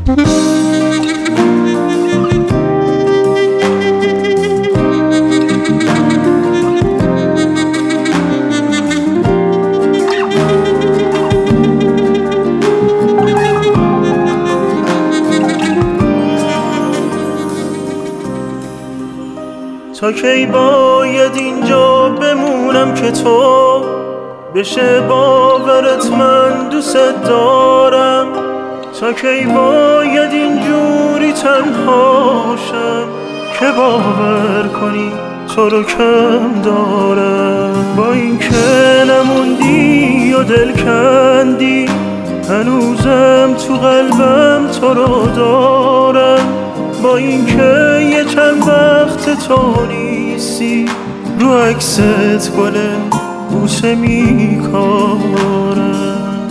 تا کی باید اینجا بمونم که تو بشه باورت من دوست دارم؟ تا کی باید اینجوری تنهاشم که باور کنی تو رو کم دارم؟ با این که نموندی و دل کندی هنوزم تو قلبم تو رو دارم. با این که یه چند وقت تو نیستی رو عکست گل بوسه میکارم.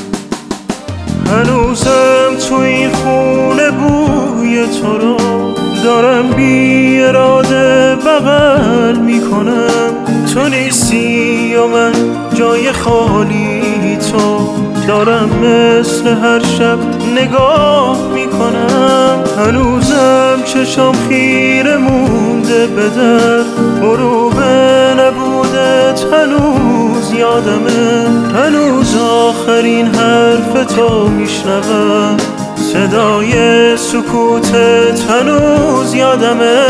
هنوزم تو این خونه بوی تو رو دارم بی اراده بغل میکنم. تو نیستی و من جای خالی تو دارم مثل هر شب نگاه میکنم. هنوزم چشام خیره مونده به در غروب نبودت هنوز یادمه. هنوز آخرین حرف تو میشنوم صدای سکوتت هنوز یادمه.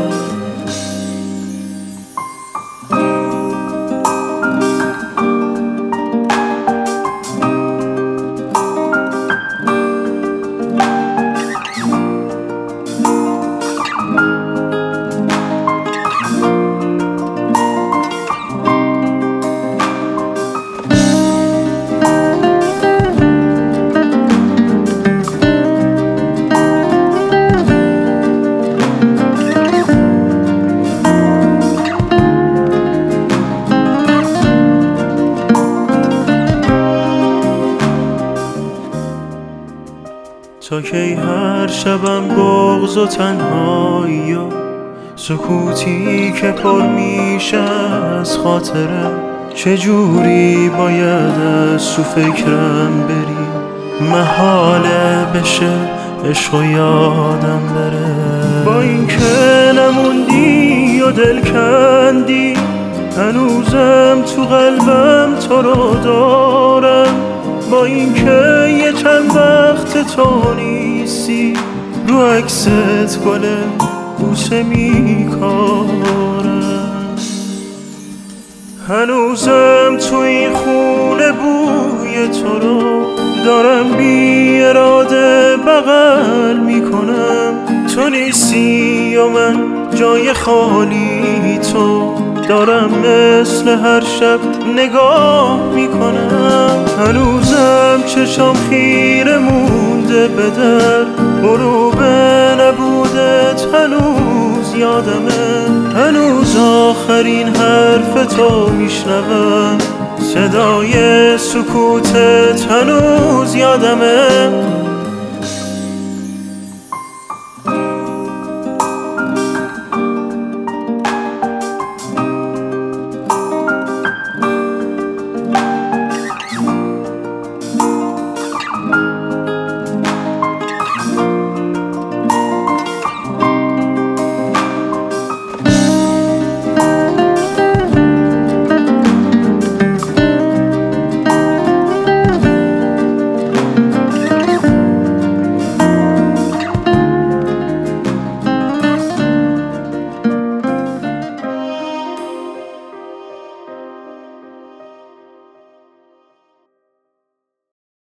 تا کی هر شبم بغض و تنهایی و سکوتی که پر میشه از خاطرم؟ چجوری باید از تو فکرم بری محاله بشه عشق و یادم بره؟ با این که نموندی و دل کندی هنوزم تو قلبم تو رو دارم. با این که یه چند وقت تو نیستی رو عکست گل بوسه میکارم. هنوزم تو این خونه بوی تو رو دارم بی اراده بغل میکنم. تو نیستی و من جای خالی تو دارم مثل هر شب نگاه میکنم. هنوزم چشام خیره مونده به در غروب نبودت هنوز یادمه. هنوز آخرین حرف تو میشنوم صدای سکوتت هنوز یادمه.